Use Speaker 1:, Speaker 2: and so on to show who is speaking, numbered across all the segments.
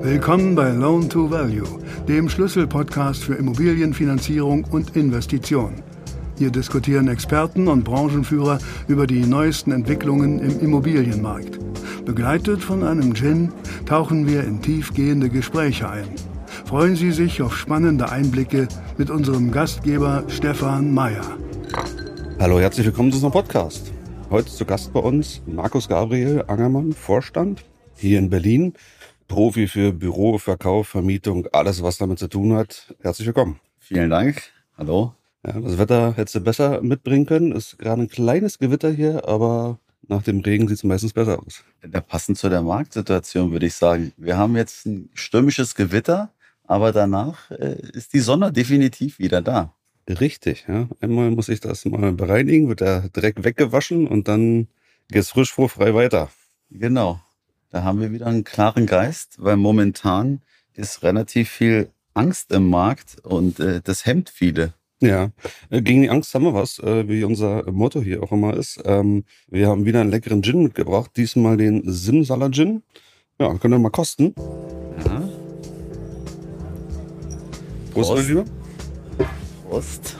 Speaker 1: Willkommen bei Loan to Value, dem Schlüsselpodcast für Immobilienfinanzierung und Investitionen. Hier diskutieren Experten und Branchenführer über die neuesten Entwicklungen im Immobilienmarkt. Begleitet von einem Gin tauchen wir in tiefgehende Gespräche ein. Freuen Sie sich auf spannende Einblicke mit unserem Gastgeber Stefan Meyer.
Speaker 2: Hallo, herzlich willkommen zu unserem Podcast. Heute zu Gast bei uns Markus Gabriel Angermann, Vorstand hier in Berlin. Profi für Büro, Verkauf, Vermietung, alles was damit zu tun hat. Herzlich willkommen.
Speaker 3: Vielen Dank. Hallo.
Speaker 2: Ja, das Wetter hättest du besser mitbringen können. Ist gerade ein kleines Gewitter hier, aber nach dem Regen sieht es meistens besser aus.
Speaker 3: Ja, passend zu der Marktsituation würde ich sagen, wir haben jetzt ein stürmisches Gewitter, aber danach ist die Sonne definitiv wieder da.
Speaker 2: Richtig, ja. Einmal muss ich das mal bereinigen, wird der Dreck weggewaschen und dann geht's frisch, frei weiter.
Speaker 3: Genau. Da haben wir wieder einen klaren Geist, weil momentan ist relativ viel Angst im Markt und das hemmt viele.
Speaker 2: Ja, gegen die Angst haben wir was, wie unser Motto hier auch immer ist. Wir haben wieder einen leckeren Gin mitgebracht, diesmal den Simsala Gin. Ja, können wir mal kosten.
Speaker 3: Ja.
Speaker 2: Prost, mein Lieber.
Speaker 3: Prost.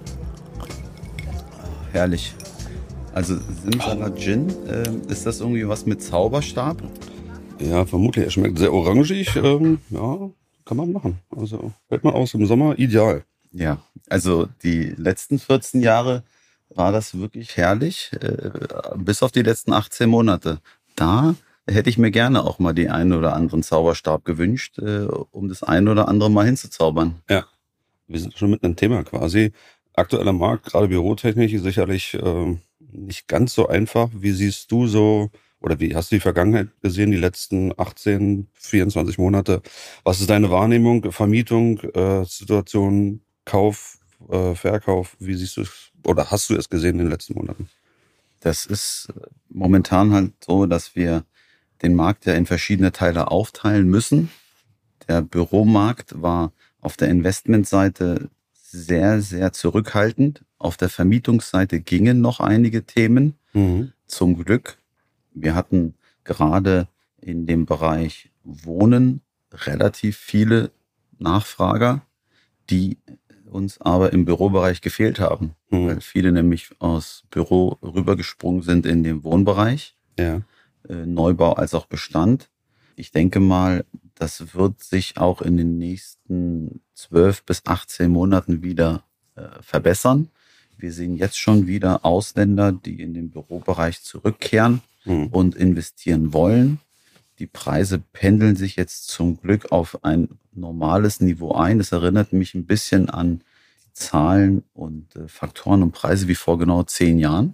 Speaker 3: Herrlich. Also Simsala Gin, ist das irgendwie was mit Zauberstab?
Speaker 2: Ja, vermutlich. Er schmeckt sehr orangig. Ja, kann man machen. Also hält man aus im Sommer ideal.
Speaker 3: Ja, also die letzten 14 Jahre war das wirklich herrlich, bis auf die letzten 18 Monate. Da hätte ich mir gerne auch mal die einen oder anderen Zauberstab gewünscht, um das ein oder andere mal hinzuzaubern.
Speaker 2: Ja, wir sind schon mit einem Thema quasi. Aktueller Markt, gerade Bürotechnik, sicherlich nicht ganz so einfach. Wie siehst du so, oder wie hast du die Vergangenheit gesehen, die letzten 18, 24 Monate? Was ist deine Wahrnehmung, Vermietung, Situation, Kauf, Verkauf? Wie siehst du es, oder hast du es gesehen in den letzten Monaten?
Speaker 3: Das ist momentan halt so, dass wir den Markt ja in verschiedene Teile aufteilen müssen. Der Büromarkt war auf der Investmentseite sehr, sehr zurückhaltend. Auf der Vermietungsseite gingen noch einige Themen. Zum Glück. Wir hatten gerade in dem Bereich Wohnen relativ viele Nachfrager, die uns aber im Bürobereich gefehlt haben, weil viele nämlich aus Büro rübergesprungen sind in den Wohnbereich,
Speaker 2: Ja.
Speaker 3: Neubau als auch Bestand. Ich denke mal, das wird sich auch in den nächsten 12 bis 18 Monaten wieder verbessern. Wir sehen jetzt schon wieder Ausländer, die in den Bürobereich zurückkehren und investieren wollen. Die Preise pendeln sich jetzt zum Glück auf ein normales Niveau ein. Das erinnert mich ein bisschen an Zahlen und Faktoren und Preise wie vor genau 10 Jahren.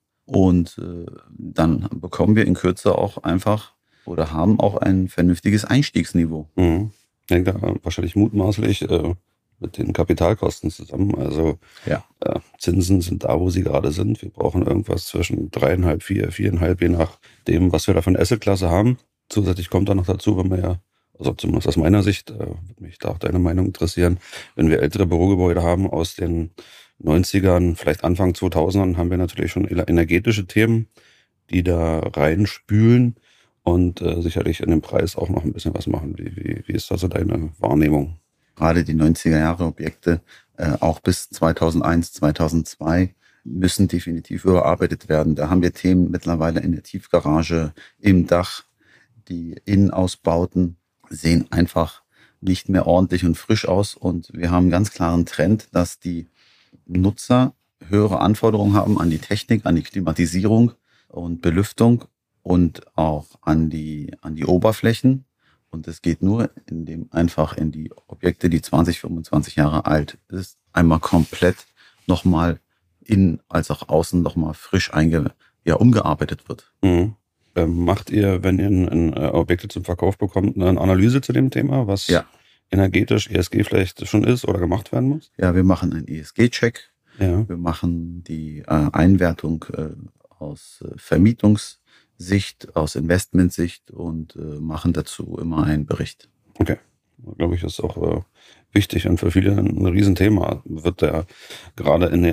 Speaker 3: Und dann bekommen wir in Kürze auch einfach oder haben auch ein vernünftiges Einstiegsniveau.
Speaker 2: Hängt da wahrscheinlich mutmaßlich mit den Kapitalkosten zusammen. Also
Speaker 3: Ja.
Speaker 2: Zinsen sind da, wo sie gerade sind. Wir brauchen irgendwas zwischen 3,5, 4,5, je nachdem, was wir da von Assetklasse haben. Zusätzlich kommt da noch dazu, wenn wir ja, also zumindest aus meiner Sicht, würde mich da auch deine Meinung interessieren, wenn wir ältere Bürogebäude haben aus den 90ern, vielleicht Anfang 2000ern, haben wir natürlich schon energetische Themen, die da reinspülen und sicherlich in dem Preis auch noch ein bisschen was machen. Wie ist da so deine Wahrnehmung?
Speaker 3: Gerade die 90er-Jahre-Objekte, auch bis 2001, 2002, müssen definitiv überarbeitet werden. Da haben wir Themen mittlerweile in der Tiefgarage, im Dach. Die Innenausbauten sehen einfach nicht mehr ordentlich und frisch aus. Und wir haben einen ganz klaren Trend, dass die Nutzer höhere Anforderungen haben an die Technik, an die Klimatisierung und Belüftung und auch an die Oberflächen. Und es geht nur, indem einfach in die Objekte, die 20, 25 Jahre alt ist, einmal komplett nochmal innen als auch außen nochmal frisch umgearbeitet wird.
Speaker 2: Macht ihr, wenn ihr Objekte zum Verkauf bekommt, eine Analyse zu dem Thema, was energetisch, ESG vielleicht schon ist oder gemacht werden muss?
Speaker 3: Ja, wir machen einen ESG-Check.
Speaker 2: Ja.
Speaker 3: Wir machen die Einwertung aus Vermietungssicht, aus Investmentsicht und machen dazu immer einen Bericht.
Speaker 2: Okay. Glaube ich, ist auch wichtig und für viele ein Riesenthema. Wird da gerade in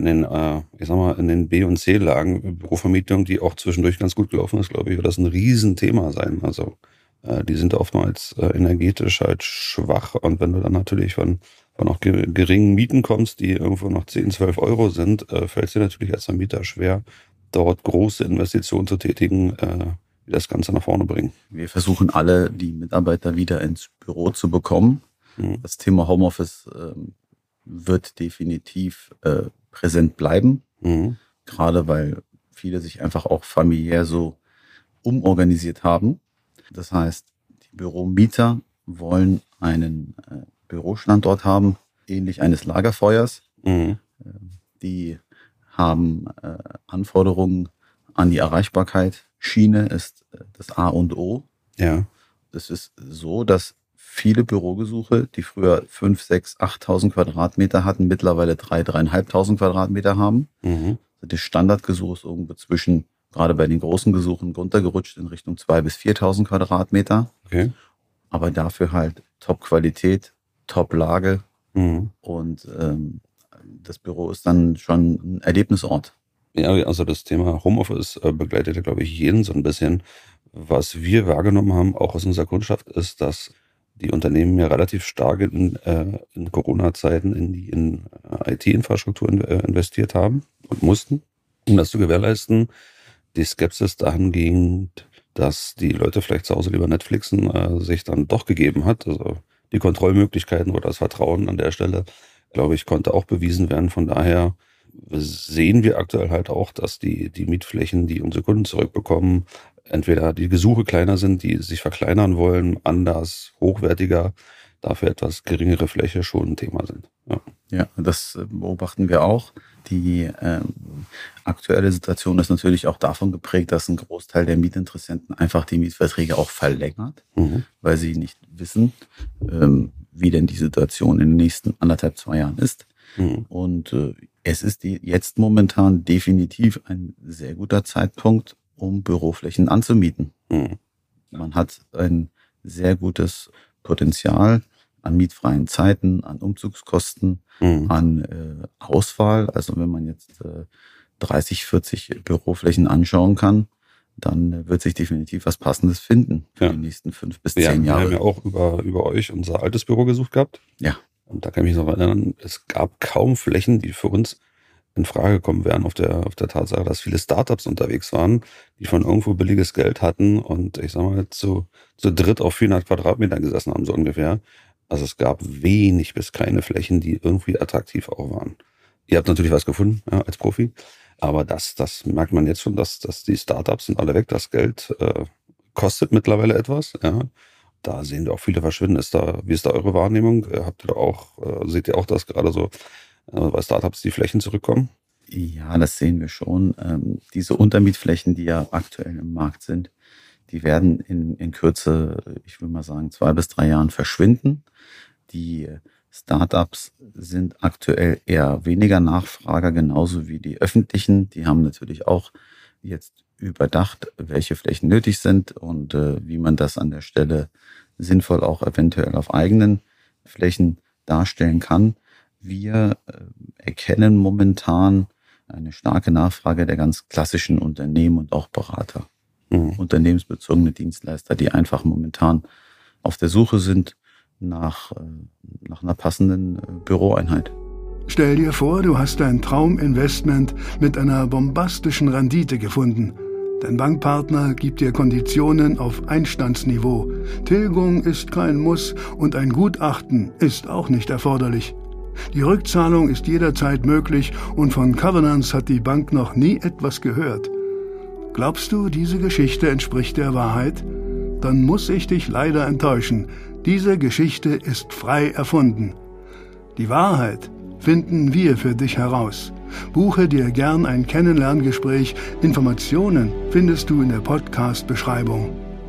Speaker 2: den B- und C-Lagen, Bürovermietung, die auch zwischendurch ganz gut gelaufen ist, glaube ich, wird das ein Riesenthema sein. Also die sind oftmals energetisch halt schwach. Und wenn du dann natürlich von auch geringen Mieten kommst, die irgendwo noch 10, 12 Euro sind, fällt es dir natürlich als Vermieter schwer, dort große Investitionen zu tätigen, die das Ganze nach vorne bringen.
Speaker 3: Wir versuchen alle, die Mitarbeiter wieder ins Büro zu bekommen. Das Thema Homeoffice wird definitiv präsent bleiben, gerade weil viele sich einfach auch familiär so umorganisiert haben. Das heißt, die Büromieter wollen einen Bürostandort haben, ähnlich eines Lagerfeuers. Die haben Anforderungen an die Erreichbarkeit. Schiene ist das A und O.
Speaker 2: Ja.
Speaker 3: Es ist so, dass viele Bürogesuche, die früher 5, 6, 8.000 Quadratmeter hatten, mittlerweile 3.500 Quadratmeter haben. Das Standardgesuch ist irgendwo zwischen, gerade bei den großen Gesuchen, runtergerutscht in Richtung 2.000 bis 4.000 Quadratmeter.
Speaker 2: Okay.
Speaker 3: Aber dafür halt Top-Qualität, Top-Lage. Und das Büro ist dann schon ein Erlebnisort.
Speaker 2: Ja, also das Thema Homeoffice begleitet ja, glaube ich, jeden so ein bisschen. Was wir wahrgenommen haben, auch aus unserer Kundschaft, ist, dass die Unternehmen ja relativ stark in Corona-Zeiten in die IT-Infrastruktur investiert haben und mussten, um das zu gewährleisten. Die Skepsis dahingehend, dass die Leute vielleicht zu Hause lieber Netflixen, sich dann doch gegeben hat. Also die Kontrollmöglichkeiten oder das Vertrauen an der Stelle, glaube ich, konnte auch bewiesen werden. Von daher sehen wir aktuell halt auch, dass die Mietflächen, die unsere Kunden zurückbekommen, entweder die Gesuche kleiner sind, die sich verkleinern wollen, anders, hochwertiger, dafür etwas geringere Fläche schon ein Thema sind.
Speaker 3: Ja, das beobachten wir auch. Die aktuelle Situation ist natürlich auch davon geprägt, dass ein Großteil der Mietinteressenten einfach die Mietverträge auch verlängert, weil sie nicht wissen, wie denn die Situation in den nächsten 1,5, 2 Jahren ist. Und es ist jetzt momentan definitiv ein sehr guter Zeitpunkt, um Büroflächen anzumieten. Man hat ein sehr gutes Potenzial an mietfreien Zeiten, an Umzugskosten, an Auswahl. Also wenn man jetzt 30, 40 Büroflächen anschauen kann, dann wird sich definitiv was Passendes finden für die nächsten 5 bis 10 Jahre.
Speaker 2: Wir haben ja auch über euch unser altes Büro gesucht gehabt.
Speaker 3: Ja.
Speaker 2: Und da kann ich mich noch erinnern, es gab kaum Flächen, die für uns in Frage gekommen wären auf der Tatsache, dass viele Startups unterwegs waren, die von irgendwo billiges Geld hatten und ich sag mal zu dritt auf 400 Quadratmetern gesessen haben, so ungefähr. Also es gab wenig bis keine Flächen, die irgendwie attraktiv auch waren. Ihr habt natürlich was gefunden, ja, als Profi, aber das merkt man jetzt schon, dass die Startups sind alle weg, das Geld kostet mittlerweile etwas, ja. Da sehen wir auch viele verschwinden. Wie ist da eure Wahrnehmung? Seht ihr auch, dass gerade so bei Startups die Flächen zurückkommen?
Speaker 3: Ja, das sehen wir schon. Diese Untermietflächen, die ja aktuell im Markt sind, die werden in Kürze, ich will mal sagen, 2 bis 3 Jahren verschwinden. Die Startups sind aktuell eher weniger Nachfrager, genauso wie die öffentlichen. Die haben natürlich auch jetzt überdacht, welche Flächen nötig sind und wie man das an der Stelle sinnvoll auch eventuell auf eigenen Flächen darstellen kann. Wir erkennen momentan eine starke Nachfrage der ganz klassischen Unternehmen und auch Berater, unternehmensbezogene Dienstleister, die einfach momentan auf der Suche sind nach einer passenden Büroeinheit.
Speaker 1: Stell dir vor, du hast dein Trauminvestment mit einer bombastischen Rendite gefunden. Dein Bankpartner gibt dir Konditionen auf Einstandsniveau. Tilgung ist kein Muss und ein Gutachten ist auch nicht erforderlich. Die Rückzahlung ist jederzeit möglich und von Covenants hat die Bank noch nie etwas gehört. Glaubst du, diese Geschichte entspricht der Wahrheit? Dann muss ich dich leider enttäuschen. Diese Geschichte ist frei erfunden. Die Wahrheit finden wir für dich heraus. Buche dir gern ein Kennenlerngespräch. Informationen findest du in der Podcast-Beschreibung.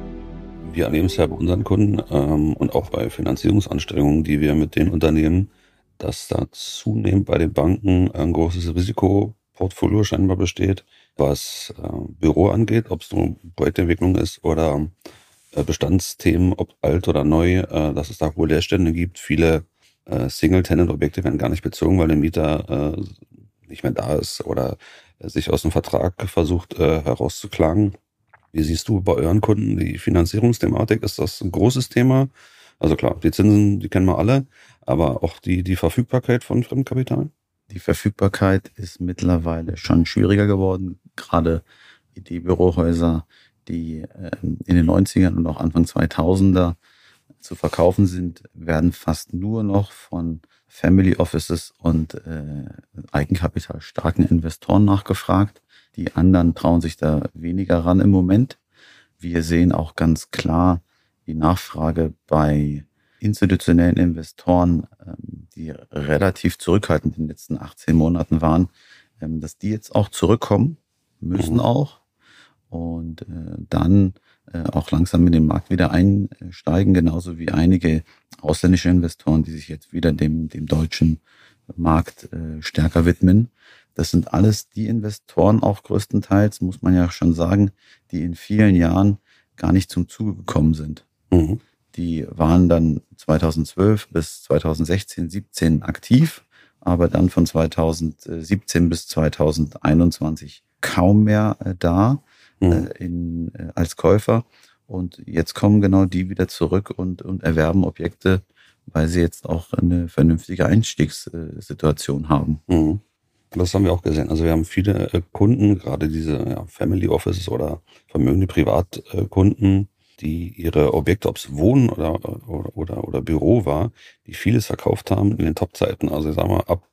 Speaker 2: Wir erleben es ja bei unseren Kunden und auch bei Finanzierungsanstrengungen, die wir mit denen unternehmen, dass da zunehmend bei den Banken ein großes Risikoportfolio scheinbar besteht, was Büro angeht, ob es nur Projektentwicklung ist oder Bestandsthemen, ob alt oder neu, dass es da wohl Leerstände gibt. Viele Single-Tenant-Objekte werden gar nicht bezogen, weil der Mieter nicht mehr da ist oder sich aus dem Vertrag versucht herauszuklagen. Wie siehst du bei euren Kunden die Finanzierungsthematik? Ist das ein großes Thema? Also klar, die Zinsen, die kennen wir alle, aber auch die Verfügbarkeit von Fremdkapital?
Speaker 3: Die Verfügbarkeit ist mittlerweile schon schwieriger geworden. Gerade die Bürohäuser, die in den 90ern und auch Anfang 2000er zu verkaufen sind, werden fast nur noch von Family Offices und eigenkapitalstarken Investoren nachgefragt. Die anderen trauen sich da weniger ran im Moment. Wir sehen auch ganz klar die Nachfrage bei institutionellen Investoren, die relativ zurückhaltend in den letzten 18 Monaten waren, dass die jetzt auch zurückkommen, müssen auch und dann auch langsam in den Markt wieder einsteigen, genauso wie einige ausländische Investoren, die sich jetzt wieder dem deutschen Markt stärker widmen. Das sind alles die Investoren auch größtenteils, muss man ja schon sagen, die in vielen Jahren gar nicht zum Zuge gekommen sind.
Speaker 2: Mhm.
Speaker 3: Die waren dann 2012 bis 2016, 17 aktiv, aber dann von 2017 bis 2021 kaum mehr da als Käufer. Und jetzt kommen genau die wieder zurück und erwerben Objekte, weil sie jetzt auch eine vernünftige Einstiegssituation haben.
Speaker 2: Mhm. Das haben wir auch gesehen. Also wir haben viele Kunden, gerade diese Family Offices oder vermögende Privatkunden, die ihre Objekte, ob es Wohnen oder Büro war, die vieles verkauft haben in den Top-Zeiten. Also ich sag mal, ab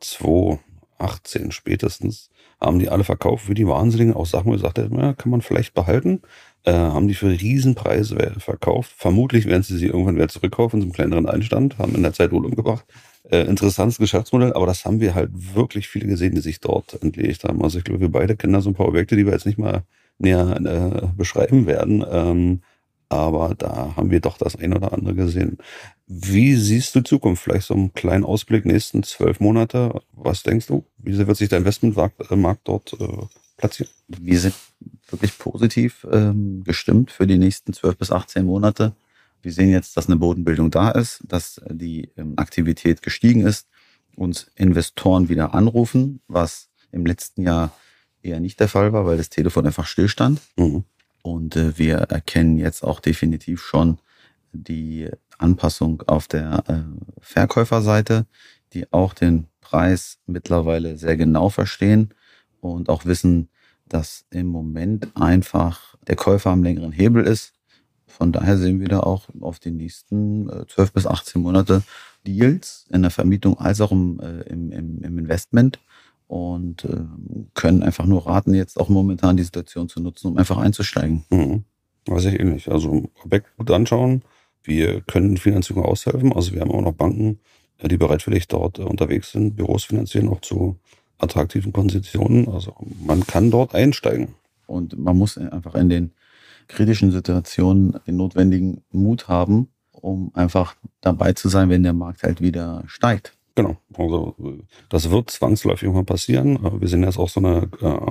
Speaker 2: 2018 spätestens haben die alle verkauft wie die Wahnsinnigen. Auch Sachen, wo ich sagte, ja, kann man vielleicht behalten. Haben die für Riesenpreise verkauft. Vermutlich werden sie irgendwann wieder zurückkaufen zum kleineren Einstand, haben in der Zeit wohl umgebracht. Interessantes Geschäftsmodell, aber das haben wir halt wirklich viele gesehen, die sich dort entlegt haben. Also ich glaube, wir beide kennen da so ein paar Objekte, die wir jetzt nicht mal näher beschreiben werden. Aber da haben wir doch das ein oder andere gesehen. Wie siehst du die Zukunft? Vielleicht so einen kleinen Ausblick, nächsten 12 Monate. Was denkst du? Wie wird sich der Investmentmarkt dort platzieren?
Speaker 3: Wir sind wirklich positiv gestimmt für die nächsten 12 bis 18 Monate. Wir sehen jetzt, dass eine Bodenbildung da ist, dass die Aktivität gestiegen ist, uns Investoren wieder anrufen, was im letzten Jahr eher nicht der Fall war, weil das Telefon einfach stillstand.
Speaker 2: Mhm.
Speaker 3: Und wir erkennen jetzt auch definitiv schon die Anpassung auf der Verkäuferseite, die auch den Preis mittlerweile sehr genau verstehen und auch wissen, dass im Moment einfach der Käufer am längeren Hebel ist. Von daher sehen wir da auch auf die nächsten 12 bis 18 Monate Deals in der Vermietung als auch im Investment. Und können einfach nur raten, jetzt auch momentan die Situation zu nutzen, um einfach einzusteigen.
Speaker 2: Mhm. Weiß ich ähnlich. Also Objekt gut anschauen. Wir können Finanzierung aushelfen. Also wir haben auch noch Banken, die bereitwillig dort unterwegs sind, Büros finanzieren, auch zu attraktiven Konditionen. Also man kann dort einsteigen.
Speaker 3: Und man muss einfach in den kritischen Situationen den notwendigen Mut haben, um einfach dabei zu sein, wenn der Markt halt wieder steigt.
Speaker 2: Genau, also das wird zwangsläufig irgendwann passieren. Wir sehen jetzt auch so eine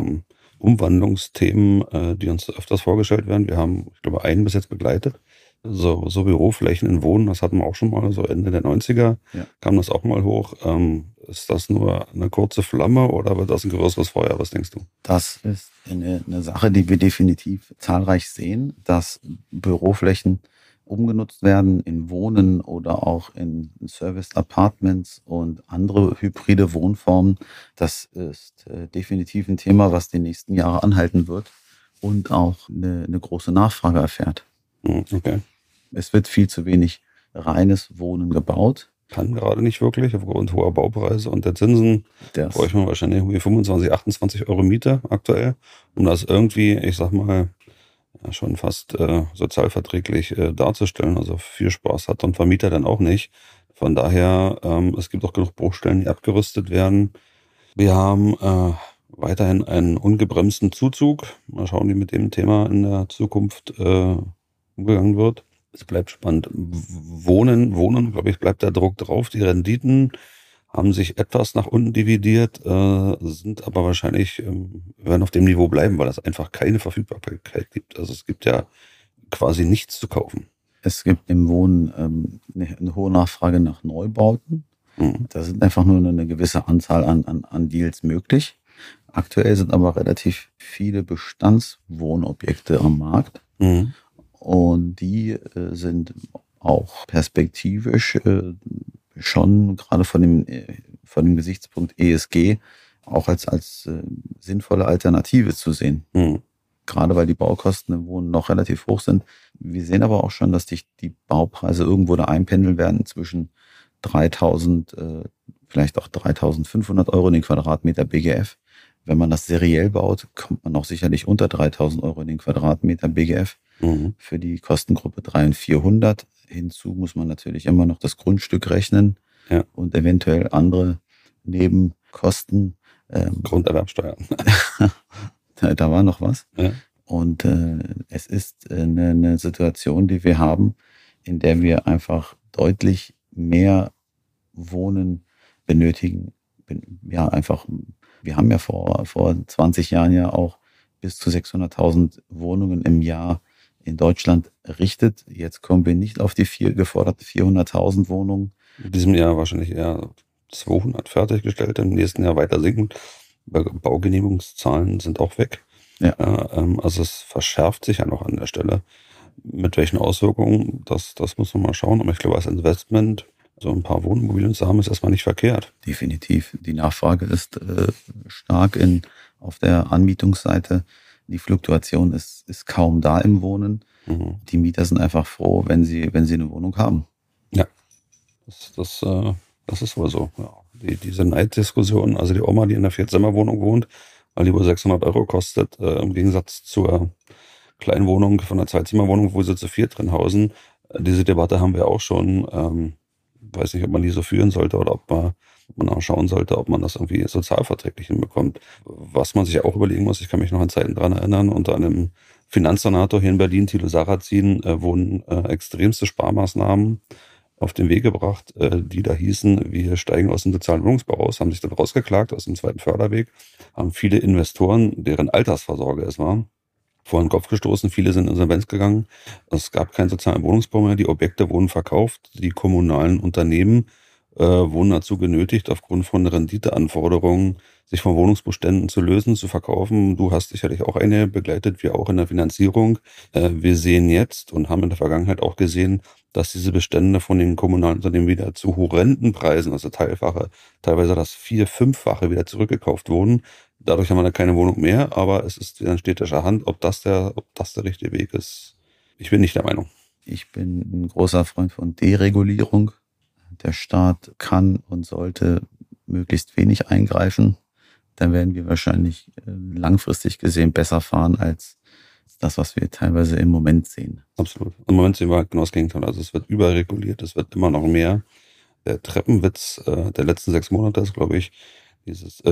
Speaker 2: Umwandlungsthemen, die uns öfters vorgestellt werden. Wir haben, ich glaube, einen bis jetzt begleitet. So Büroflächen in Wohnen, das hatten wir auch schon mal, so Ende der 90er kam das auch mal hoch. Ist das nur eine kurze Flamme oder wird das ein größeres Feuer? Was denkst du?
Speaker 3: Das ist eine Sache, die wir definitiv zahlreich sehen, dass Büroflächen umgenutzt werden in Wohnen oder auch in Serviced Apartments und andere hybride Wohnformen. Das ist definitiv ein Thema, was die nächsten Jahre anhalten wird und auch eine große Nachfrage erfährt.
Speaker 2: Okay.
Speaker 3: Es wird viel zu wenig reines Wohnen gebaut.
Speaker 2: Kann gerade nicht wirklich, aufgrund hoher Baupreise und der Zinsen bräuchte man wahrscheinlich irgendwie 25, 28 Euro Miete aktuell, um das irgendwie, ich sag mal, schon fast sozialverträglich darzustellen. Also viel Spaß hat ein Vermieter dann auch nicht. Von daher, es gibt auch genug Bruchstellen, die abgerüstet werden. Wir haben weiterhin einen ungebremsten Zuzug. Mal schauen, wie mit dem Thema in der Zukunft umgegangen wird. Es bleibt spannend. Wohnen, glaube ich, bleibt der Druck drauf. Die Renditen haben sich etwas nach unten dividiert, sind aber wahrscheinlich, werden auf dem Niveau bleiben, weil es einfach keine Verfügbarkeit gibt. Also es gibt ja quasi nichts zu kaufen.
Speaker 3: Es gibt im Wohnen eine hohe Nachfrage nach Neubauten. Da sind einfach nur eine gewisse Anzahl an Deals möglich. Aktuell sind aber relativ viele Bestandswohnobjekte am Markt.
Speaker 2: Mhm.
Speaker 3: Und die sind auch perspektivisch schon gerade von dem Gesichtspunkt ESG auch als sinnvolle Alternative zu sehen.
Speaker 2: Mhm.
Speaker 3: Gerade weil die Baukosten im Wohnen noch relativ hoch sind. Wir sehen aber auch schon, dass die Baupreise irgendwo da einpendeln werden zwischen 3.000, vielleicht auch 3.500 Euro in den Quadratmeter BGF. Wenn man das seriell baut, kommt man auch sicherlich unter 3.000 Euro in den Quadratmeter BGF.
Speaker 2: Mhm.
Speaker 3: Für die Kostengruppe 300 und 400. Hinzu muss man natürlich immer noch das Grundstück rechnen,
Speaker 2: Ja.
Speaker 3: und eventuell andere Nebenkosten.
Speaker 2: Grunderwerbsteuer.
Speaker 3: Da war noch was.
Speaker 2: Ja.
Speaker 3: Und es ist eine Situation, die wir haben, in der wir einfach deutlich mehr Wohnen benötigen. Ja, einfach, wir haben ja vor 20 Jahren ja auch bis zu 600.000 Wohnungen im Jahr in Deutschland errichtet. Jetzt kommen wir nicht auf die geforderte 400.000 Wohnungen.
Speaker 2: In diesem Jahr wahrscheinlich eher 200 fertiggestellt, im nächsten Jahr weiter sinken. Baugenehmigungszahlen sind auch weg.
Speaker 3: Ja.
Speaker 2: Also es verschärft sich ja noch an der Stelle. Mit welchen Auswirkungen, das muss man mal schauen. Aber ich glaube, als Investment so ein paar Wohnimmobilien zu haben, ist erstmal nicht verkehrt.
Speaker 3: Definitiv. Die Nachfrage ist stark auf der Anmietungsseite. Die Fluktuation ist kaum da im Wohnen.
Speaker 2: Mhm.
Speaker 3: Die Mieter sind einfach froh, wenn sie eine Wohnung haben.
Speaker 2: Ja, das ist wohl so. Ja. Diese Neiddiskussion, also die Oma, die in einer Vierzimmerwohnung wohnt, weil die wohl 600 Euro kostet, im Gegensatz zur kleinen Wohnung von einer Zweizimmerwohnung, wo sie zu viert drin hausen. Diese Debatte haben wir auch schon. Weiß nicht, ob man die so führen sollte oder ob man auch schauen sollte, ob man das irgendwie sozialverträglich hinbekommt. Was man sich auch überlegen muss, ich kann mich noch an Zeiten dran erinnern, unter einem Finanzsenator hier in Berlin, Thilo Sarrazin, wurden extremste Sparmaßnahmen auf den Weg gebracht, die da hießen, wir steigen aus dem sozialen Wohnungsbau aus, haben sich dann rausgeklagt aus dem zweiten Förderweg, haben viele Investoren, deren Altersvorsorge es war, vor den Kopf gestoßen. Viele sind in Insolvenz gegangen. Es gab keinen sozialen Wohnungsbau mehr. Die Objekte wurden verkauft. Die kommunalen Unternehmen wurden dazu genötigt, aufgrund von Renditeanforderungen sich von Wohnungsbeständen zu lösen, zu verkaufen. Du hast sicherlich auch eine begleitet, wir auch in der Finanzierung. Wir sehen jetzt und haben in der Vergangenheit auch gesehen, dass diese Bestände von den kommunalen Unternehmen wieder zu horrenden Preisen, also teilweise das 4-, 5-fache wieder zurückgekauft wurden. Dadurch haben wir dann keine Wohnung mehr, aber es ist in städtischer Hand, ob das der richtige Weg ist. Ich bin nicht der Meinung.
Speaker 3: Ich bin ein großer Freund von Deregulierung. Der Staat kann und sollte möglichst wenig eingreifen. Dann werden wir wahrscheinlich langfristig gesehen besser fahren als das, was wir teilweise im Moment sehen.
Speaker 2: Absolut. Im Moment sehen wir halt genau das Gegenteil. Also es wird überreguliert, es wird immer noch mehr. Der Treppenwitz der letzten 6 Monate ist, glaube ich, dieses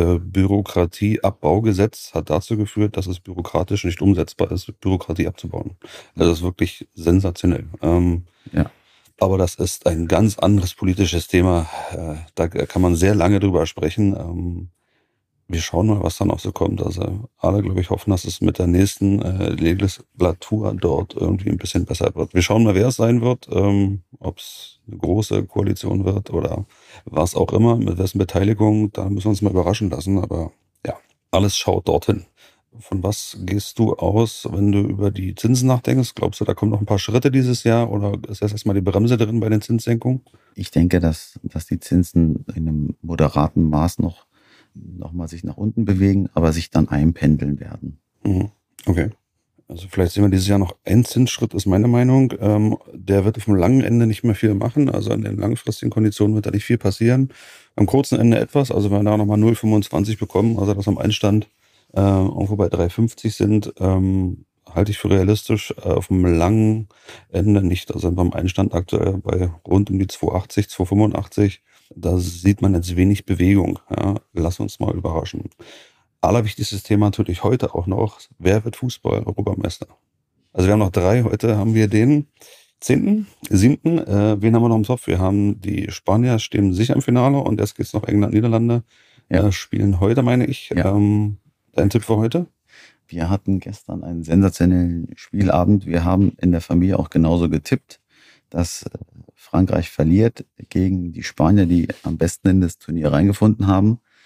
Speaker 2: Bürokratieabbaugesetz hat dazu geführt, dass es bürokratisch nicht umsetzbar ist, Bürokratie abzubauen. Also das ist wirklich sensationell.
Speaker 3: Ja.
Speaker 2: Aber das ist ein ganz anderes politisches Thema. Da kann man sehr lange drüber sprechen. Wir schauen mal, was da noch so kommt. Also alle, glaube ich, hoffen, dass es mit der nächsten Legislatur dort irgendwie ein bisschen besser wird. Wir schauen mal, wer es sein wird, ob es eine große Koalition wird oder was auch immer, mit wessen Beteiligung. Da müssen wir uns mal überraschen lassen. Aber ja, alles schaut dorthin. Von was gehst du aus, wenn du über die Zinsen nachdenkst? Glaubst du, da kommen noch ein paar Schritte dieses Jahr oder ist das erstmal die Bremse drin bei den Zinssenkungen?
Speaker 3: Ich denke, dass die Zinsen in einem moderaten Maß noch mal sich nach unten bewegen, aber sich dann einpendeln werden.
Speaker 2: Okay. Also vielleicht sehen wir dieses Jahr noch einen Zinsschritt, ist meine Meinung. Der wird auf dem langen Ende nicht mehr viel machen. Also an den langfristigen Konditionen wird da nicht viel passieren. Am kurzen Ende etwas. Also wenn wir da nochmal 0,25 bekommen, also dass am Einstand irgendwo bei 3,50 sind, halte ich für realistisch. Auf dem langen Ende nicht. Also beim Einstand aktuell bei rund um die 2,80, 2,85. Da sieht man jetzt wenig Bewegung. Ja. Lass uns mal überraschen. Allerwichtigstes Thema natürlich heute auch noch, wer wird Fußball-Europameister? Also wir haben noch 3, heute haben wir den 10., 7. Wen haben wir noch im Topf? Wir haben die Spanier, stehen sicher im Finale und jetzt geht's noch England, Niederlande.
Speaker 3: Ja.
Speaker 2: Spielen heute, meine ich.
Speaker 3: Ja.
Speaker 2: Dein Tipp für heute?
Speaker 3: Wir hatten gestern einen sensationellen Spielabend. Wir haben in der Familie auch genauso getippt, dass Frankreich verliert gegen die Spanier, die am besten in das Turnier reingefunden haben.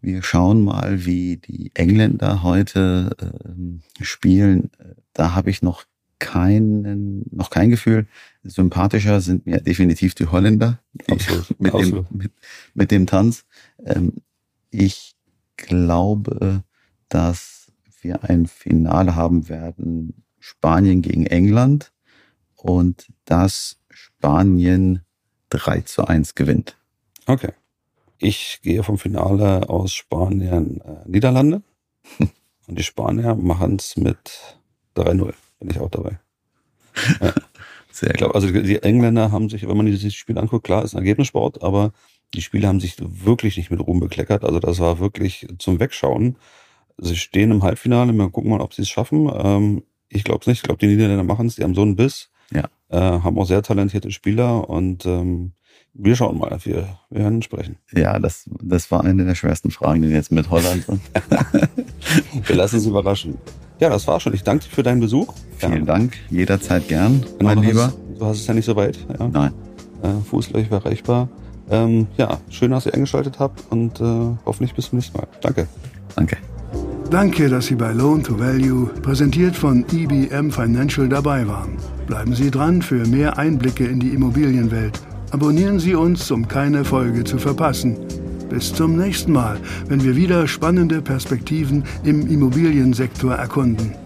Speaker 3: wir schauen mal, wie die Engländer heute spielen. Da habe ich noch kein Gefühl. Sympathischer sind mir definitiv die Holländer.
Speaker 2: Absolut.
Speaker 3: Mit dem Tanz. Ich glaube, dass wir ein Finale haben werden, Spanien gegen England, und dass Spanien 3-1 gewinnt.
Speaker 2: Okay. Ich gehe vom Finale aus Spanien, Niederlande. Und die Spanier machen es mit 3-0. Bin ich auch dabei. Ja.
Speaker 3: Sehr
Speaker 2: Ich glaube, also die Engländer haben sich, wenn man dieses Spiel anguckt, klar, ist ein Ergebnissport, aber die Spieler haben sich wirklich nicht mit Ruhm bekleckert. Also das war wirklich zum Wegschauen. Sie stehen im Halbfinale, wir gucken mal, ob sie es schaffen. Ich glaube es nicht. Ich glaube, die Niederländer machen es. Die haben so einen Biss.
Speaker 3: Ja.
Speaker 2: Haben auch sehr talentierte Spieler und wir schauen mal. Wir werden sprechen.
Speaker 3: Ja, das war eine der schwersten Fragen, die jetzt mit Holland sind.
Speaker 2: Wir lassen uns überraschen. Ja, das war schon. Ich danke dir für deinen Besuch.
Speaker 3: Vielen Dank. Jederzeit gern,
Speaker 2: Genau,
Speaker 3: mein Lieber.
Speaker 2: Du hast es ja nicht so weit. Ja.
Speaker 3: Nein.
Speaker 2: Fußläufig erreichbar. Ja, schön, dass ihr eingeschaltet habt und hoffentlich bis zum nächsten Mal. Danke.
Speaker 3: Danke.
Speaker 1: Danke, dass Sie bei Loan to Value, präsentiert von IBM Financial, dabei waren. Bleiben Sie dran für mehr Einblicke in die Immobilienwelt. Abonnieren Sie uns, um keine Folge zu verpassen. Bis zum nächsten Mal, wenn wir wieder spannende Perspektiven im Immobiliensektor erkunden.